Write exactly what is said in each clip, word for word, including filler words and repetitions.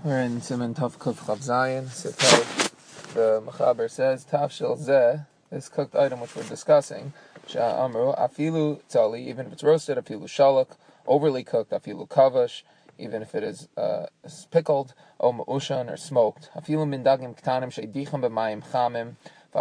We're in Siman Tov Kuf Chav Zayin. The Mechaber says, Tavshil Zeh, this cooked item which we're discussing, Sha'amru, Afilu Tzali, even if it's roasted, Afilu Shalak, overly cooked, Afilu Kavash, even if it is uh, pickled, O Ma'ushan, or smoked, Afilu Mindagim Ktanim, She'dicham B'mayim Chamim,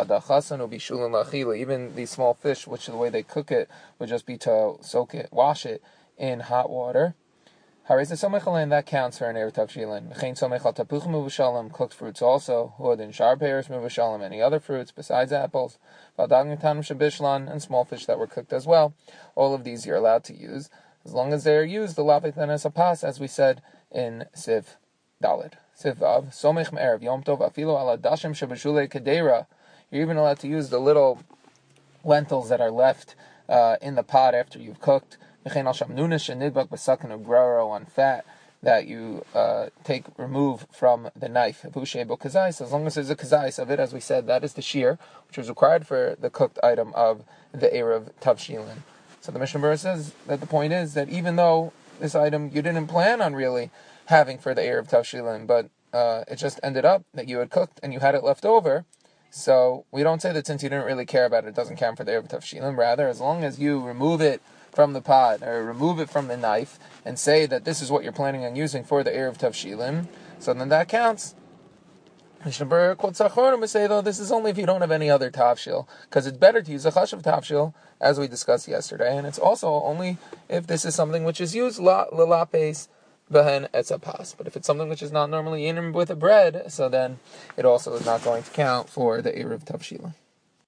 even these small fish, which the way they cook it would just be to soak it, wash it in hot water. That counts for an Erev Tavshilin. Cooked fruits also, wood and shar pears, any other fruits besides apples, and small fish that were cooked as well. All of these you're allowed to use, as long as they are used, the lapik tenes apas, as we said in Siv Daled. Siv Vav, Somech Me'erev Yom Tov, Afilo ala Dashim Shebashule Kedera. You're even allowed to use the little lentils that are left uh, in the pot after you've cooked. On fat that you uh, take, remove from the knife. As long as there's a kazais of it, as we said, that is the shear, which was required for the cooked item of the Erev Tavshilin. So the Mishnah Berurah says that the point is that even though this item you didn't plan on really having for the Erev Tavshilin, but uh, it just ended up that you had cooked and you had it left over, so we don't say that since you didn't really care about it, it doesn't count for the Erev Tavshilin. Rather, as long as you remove it from the pot, or remove it from the knife, and say that this is what you're planning on using for the Erev Tavshilin, so then that counts. Mishnah Berurah quotes Acharonim to say, though, this is only if you don't have any other tavshil, because it's better to use a chashav tavshil, as we discussed yesterday, and it's also only if this is something which is used l'lapes behen etzapas. But if it's something which is not normally in with a bread, so then it also is not going to count for the Erev Tavshilin.